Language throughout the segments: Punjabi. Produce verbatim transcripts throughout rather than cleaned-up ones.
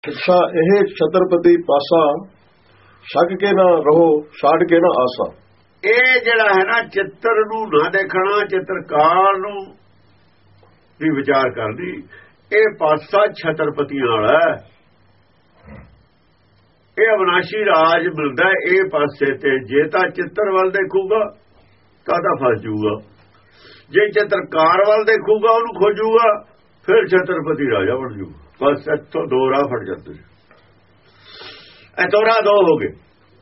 शिक्षा यह छत्रपति पासा छक के ना रहो छाड़ के ना आसा। ਇਹ ਜਿਹੜਾ ਹੈ ਨਾ ਚਿੱਤਰ ਨੂੰ ਨਾ ਦੇਖਣਾ, ਚਿੱਤਰਕਾਰ ਨੂੰ ਵੀ ਵਿਚਾਰ ਕਰਨੀ, ਇਹ ਪਾਸਾ ਛਤਰਪਤੀਆਂ ਵਾਲਾ ਹੈ। ਇਹ ਅਵਨਾਸ਼ੀ ਰਾਜ ਮਿਲਦਾ ਇਹ ਪਾਸੇ ਤੇ। ਜੇ ਤਾਂ ਚਿੱਤਰ ਵੱਲ ਦੇਖੂਗਾ ਤਾਂ ਤਾਂ ਫਸ ਜਾਊਗਾ, ਜੇ ਚਿੱਤਰਕਾਰ ਵੱਲ ਦੇਖੂਗਾ ਉਹਨੂੰ ਖੋਜੂਗਾ ਫਿਰ ਛਤਰਪਤੀ ਰਾਜਾ ਬਣ ਜਾਊਗਾ। ਬਸ ਇੱਥੋਂ ਦੋ ਰਾਹ ਫੜ ਜਾਂਦੇ, ਇੱਥੋਂ ਰਾਹ ਦੋ ਹੋ ਗਏ।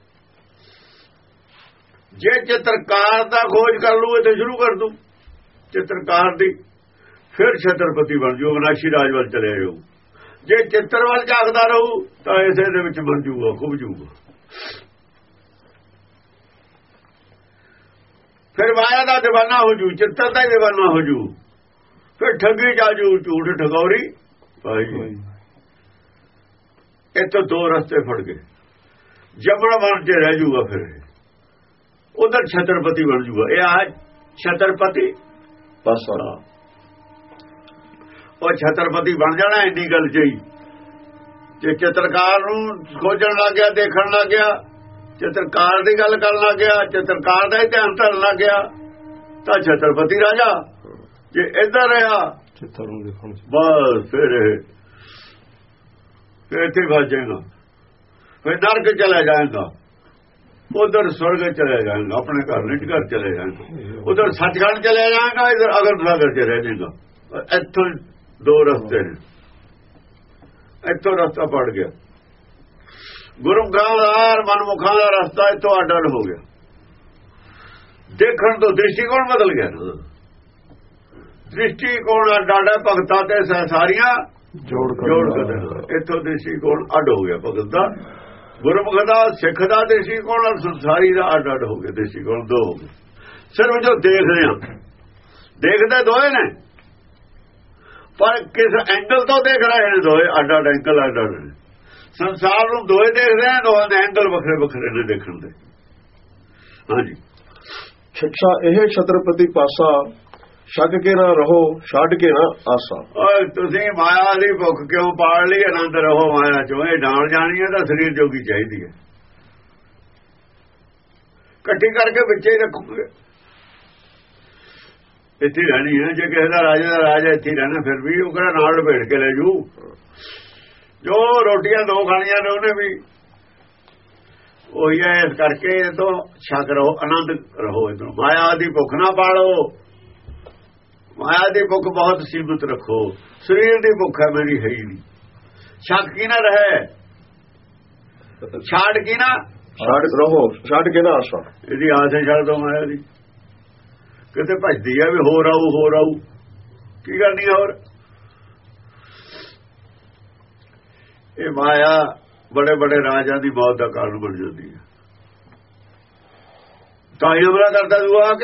ਜੇ ਚਿੱਤਰਕਾਰ ਦਾ ਖੋਜ ਕਰ ਲੂ ਇੱਥੇ ਸ਼ੁਰੂ ਕਰ ਦੂ ਚਿੱਤਰਕਾਰ ਦੀ, ਫਿਰ ਛਤਰਪਤੀ ਬਣ ਜਾਊ, ਅਵਨਾਸ਼ੀ ਰਾਜ ਵੱਲ ਚਲੇ ਜਾਊ। ਜੇ ਚਿੱਤਰ ਵੱਲ ਝਾਕਦਾ ਰਹੂ ਤਾਂ ਇਸੇ ਦੇ ਵਿੱਚ ਬਣ ਜਾਊਗਾ, ਖੁੱਭ ਜਾਊਗਾ। ਫਿਰ ਮਾਇਆ ਦਾ ਦੀਵਾਨਾ ਹੋ ਜੂ, ਚਿੱਤਰ ਦਾ ਹੀ ਦੀਵਾਨਾ ਹੋ ਜੂ, ਫਿਰ ਠੱਗੀ ਜਾ ਜੂ, ਝੂਠ ਠਗੌਰੀ ਭਾਈ। ਇੱਥੋਂ ਦੋ ਰਸਤੇ ਫੜ ਗਏ। ਜਬਰ ਬਣ ਕੇ ਰਹਿ ਜੂਗਾ, ਫਿਰ ਉਧਰ ਛਤਰਪਤੀ ਬਣ ਜੂਗਾ। ਇਹ ਆ ਛਤਰਪਤੀ ਪਾਸਾ। ਉਹ ਛਤਰਪਤੀ ਬਣ ਜਾਣਾ ਇੰਨੀ ਗੱਲ ਚਾਹੀ। ਜੇ ਚਿੱਤਰਕਾਰ ਨੂੰ ਖੋਜਣ ਲੱਗ ਗਿਆ, ਦੇਖਣ ਲੱਗ ਗਿਆ, ਚਿੱਤਰਕਾਰ ਦੀ ਗੱਲ ਕਰਨ ਲੱਗ ਗਿਆ, ਚਿੱਤਰਕਾਰ ਦਾ ਹੀ ਧਿਆਨ ਧਰਨ ਲੱਗ ਗਿਆ ਤਾਂ ਛਤਰਪਤੀ ਰਾਜਾ। ਜੇ ਇੱਧਰ ਰਿਹਾ ਚਿੱਤਰ ਨੂੰ ਦੇਖਣ ਬਸ ਫਿਰ ਫਿਰ ਇੱਥੇ ਫਸ ਜਾਏਗਾ, ਫਿਰ ਨਰਕ ਚਲਾ ਜਾਏਗਾ, ਉਧਰ ਸਵਰਗ ਚਲੇ ਜਾਏਗਾ, ਆਪਣੇ ਘਰ ਨਹੀਂ ਘਰ ਚਲੇ ਜਾਏਗਾ, ਉਧਰ ਸੱਚਖੰਡ ਚਲੇ ਜਾਏਗਾ, ਇਧਰ ਅਗਰ ਸਾਗਰ ਚ ਰਹਿ ਜਾਏਗਾ। ਇੱਥੋਂ ਦੋ ਰਸਤੇ ਨੇ, ਇੱਥੋਂ ਰਸਤਾ ਪੜ ਗਿਆ। ਗੁਰਮੁਖਾਂ ਦਾ ਮਨਮੁਖਾਂ ਦਾ ਰਸਤਾ ਇੱਥੋਂ ਅੱਡ ਅੱਡ ਹੋ ਗਿਆ। ਦੇਖਣ ਤੋਂ ਦ੍ਰਿਸ਼ਟੀਕੋਣ ਬਦਲ ਗਿਆ ਨਾ, ਦ੍ਰਿਸ਼ਟੀਕੋਣ ਅੱਡ ਅੱਡ ਭਗਤਾਂ ਤੇ ਸਾਰੀਆਂ ਜੋੜ ਜੋੜ ਕੇ ਇੱਥੋਂ ਦ੍ਰਿਸ਼ਟੀਕੋਣ ਅੱਡ ਹੋ ਗਿਆ ਭਗਤ ਦਾ, ਗੁਰਮੁਖ ਦਾ, ਸਿੱਖ ਦਾ ਦ੍ਰਿਸ਼ਟੀਕੋਣ ਔਰ ਸੰਸਾਰੀ ਦਾ ਅੱਡ ਅੱਡ ਹੋ ਗਿਆ। ਦ੍ਰਿਸ਼ਟੀਕੋਣ ਦੋ ਹੋ ਗਏ। ਸਿਰਫ ਜੋ ਦੇਖ ਰਹੇ ਹਾਂ, ਦੇਖਦੇ ਦੋਏ ਨੇ ਪਰ ਕਿਸ ਐਂਗਲ ਤੋਂ ਦੇਖ ਰਹੇ ਨੇ, ਦੋਏ ਅੱਡ ਅੱਡ ਐਂਗਲ ਅੱਡ ਅੱਡ ਨੇ। ਸੰਸਾਰ ਨੂੰ ਦੋਏ ਦੇਖਦੇ ਨੇ, ਦੋਹਾਂ ਦੇ ਐਂਗਲ ਵੱਖਰੇ ਵੱਖਰੇ ਨੇ ਦੇਖਣ ਦੇ। ਹਾਂਜੀ, शिक्षा यह छत्रपति पासा छक के ना रहो छाड़ के ना आसा। ਓਏ ਤੁਸੀਂ ਮਾਇਆ ਦੀ ਭੁੱਖ ਕਿਉਂ ਪਾਲ ਲਈ? ਆਨੰਦ ਰਹੋ ਮਾਇਆ ਚੋਂ। ਇਹ ਡਾਲ ਜਾਣੀ ਹੈ ਤਾਂ ਸਰੀਰ ਜੋਗੀ ਚਾਹੀਦੀ ਹੈ, ਇਕੱਠੀ ਕਰਕੇ ਵਿੱਚੇ ਹੀ ਰੱਖੋਗੇ, ਇੱਥੇ ਰਹਿਣੀ ਹੈ। ਜੇ ਕਿਸੇ ਦਾ ਰਾਜਾ ਦਾ ਰਾਜਾ ਇੱਥੇ ਰਹਿਣਾ, ਫਿਰ ਵੀ ਉਹ ਕਿਹੜਾ ਨਾਲ ਲਪੇਟ ਕੇ ਲੈ ਜੂ। ਜੋ ਰੋਟੀਆਂ ਦੋ ਖਾਣੀਆਂ ਨੇ ਉਹਨੇ ਵੀ ਉਹੀ ਹੈ। ਇਸ ਕਰਕੇ ਇਹ ਤੋਂ ਛਕ ਰਹੋ, ਆਨੰਦ ਰਹੋ। ਇੱਧਰੋਂ ਮਾਇਆ ਦੀ ਭੁੱਖ ਨਾ ਪਾਲੋ, ਮਾਇਆ ਦੀ ਭੁੱਖ ਬਹੁਤ ਸੀਮਤ ਰੱਖੋ। ਸਰੀਰ ਦੀ ਭੁੱਖ ਹੈ ਮੇਰੀ ਹੈ ਹੀ ਨਹੀਂ। ਛਕ ਕੀ ਨਾ ਰਹੇ, ਛਾੜ ਕੀ ਨਾ ਛਾੜ ਰਹੋ ਛਾੜ ਕੇ ਨਾ ਆਸਾ। ਇਹਦੀ ਆਸ ਛੱਡ ਦੋ ਮਾਇਆ ਦੀ। ਕਿਤੇ ਭਜਦੀ ਹੈ ਵੀ ਹੋਰ ਆਊ ਹੋਰ ਆਊ, ਕੀ ਕਰਨੀ ਹੋਰ? ਇਹ ਮਾਇਆ ਬੜੇ ਬੜੇ ਰਾਜਾਂ ਦੀ ਮੌਤ ਦਾ ਕਾਰਨ ਬਣ ਜਾਂਦੀ ਹੈ। ਤਾਂ ਹੀ ਹਮਲਾ ਕਰਦਾ ਦੂਆ ਆ ਕੇ।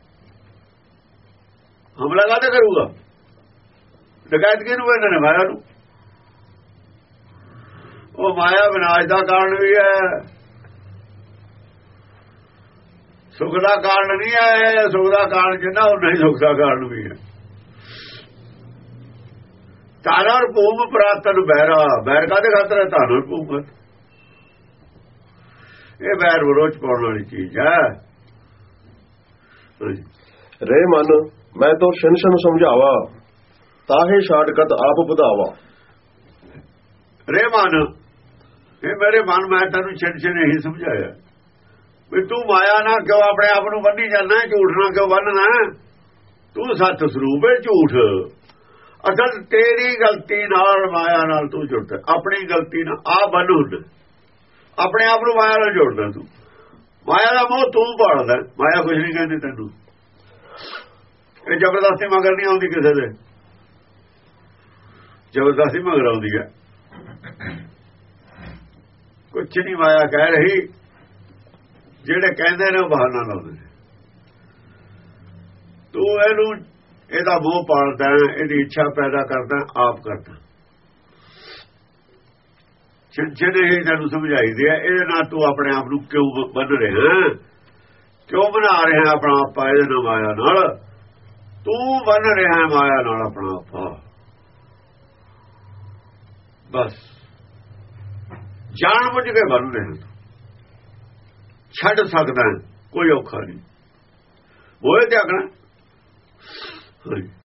ਹਮਲਾ ਕਾਹਤੇ ਕਰੂਗਾ? ਡਕੈਤ ਕਿਹਨੂੰ ਕਹਿੰਦੇ ਨੇ? ਮਾਇਆ ਨੂੰ। ਉਹ ਮਾਇਆ ਵਿਨਾਸ਼ ਦਾ ਕਾਰਨ ਵੀ ਹੈ, ਸੁਖ ਦਾ ਕਾਰਨ ਨਹੀਂ ਹੈ। ਸੁਖ ਦਾ ਕਾਰਨ ਜਿੰਨਾ ਉਹ ਨਹੀਂ ਸੁਖ ਦਾ ਕਾਰਨ ਵੀ ਹੈ। ਤਾਨਰ ਭੂਮ ਪ੍ਰਾਤਨ ਬਹਿਰਾ। ਬੈਰ ਕਾਹਦੇ ਖਾਤਰ ਹੈ? ਤਾਨਰ ਭੂਮ। ਇਹ ਬੈਰ ਵਿਰੋਧ ਪਾਉਣ ਵਾਲੀ ਚੀਜ਼ ਹੈ। रे मन मैं तो शन शन समझावा ताहे शाटकत आप बुधावा। रे मन, ਇਹ ਮੇਰੇ ਮਨ, ਮੈਂ ਤੈਨੂੰ ਛਿਨ ਛਿਨ ਇਹੀ ਸਮਝਾਇਆ ਵੀ ਤੂੰ ਮਾਇਆ ਨਾ ਕਿਉਂ ਆਪਣੇ ਆਪ ਨੂੰ ਬੰਨੀ ਜਾਂਦਾ, ਝੂਠ ਨਾ ਕਿਉਂ ਬੰਨਣਾ। ਤੂੰ ਸੱਚ ਸਰੂਪ ਹੈ, ਝੂਠ ਅਸਲ ਤੇਰੀ ਗਲਤੀ ਨਾਲ ਮਾਇਆ ਨਾਲ ਤੂੰ ਜੁੜਦਾ। ਆਪਣੀ ਗਲਤੀ ਨਾਲ ਆ ਬੰਨ ਹੁੰਦਾ, ਆਪਣੇ ਆਪ ਨੂੰ ਮਾਇਆ ਨਾਲ ਜੋੜਦਾ। ਤੂੰ ਮਾਇਆ ਦਾ ਮੋਹ ਤੂੰ ਪਾਲਦਾ। ਮਾਇਆ ਕੁਝ ਨਹੀਂ ਕਹਿੰਦੀ ਤੈਨੂੰ। ਇਹ ਜ਼ਬਰਦਸਤੀ ਮਗਰ ਨਹੀਂ ਆਉਂਦੀ ਕਿਸੇ ਦੇ, ਜ਼ਬਰਦਸਤੀ ਮਗਰ ਆਉਂਦੀ ਹੈ। ਕੁਛ ਨਹੀਂ ਮਾਇਆ ਕਹਿ ਰਹੀ, ਜਿਹੜੇ ਕਹਿੰਦੇ ਨੇ ਉਹ ਬਹਾਨਾ ਲਾਉਂਦੇ ਨੇ। ਤੂੰ ਇਹਨੂੰ ਇਹਦਾ ਮੋਹ ਪਾਲਦਾ, ਇਹਦੀ ਇੱਛਾ ਪੈਦਾ ਕਰਦਾ, ਆਪ ਕਰਦਾ। ਜਿਹੜੇ ਇਹ ਤੈਨੂੰ ਸਮਝਾਈ ਦੇ ਇਹਦੇ ਨਾਲ ਤੂੰ ਆਪਣੇ ਆਪ ਨੂੰ ਕਿਉਂ ਬੰਨ ਰਿਹਾ, ਕਿਉਂ ਬਣਾ ਰਿਹਾ ਆਪਣਾ ਆਪਾ ਇਹਦੇ ਨਾਲ? ਮਾਇਆ ਨਾਲ ਤੂੰ ਬੰਨ ਰਿਹਾ, ਮਾਇਆ ਨਾਲ ਆਪਣਾ ਆਪਾ। ਬਸ ਜਾਣ ਬੁੱਝ ਕੇ ਬੰਨ ਰਹੇ ਛੱਡ ਸਕਦਾ ਕੋਈ ਔਖਾ ਨਹੀਂ ਹੋਏ ਤੇ ਆਖਣਾ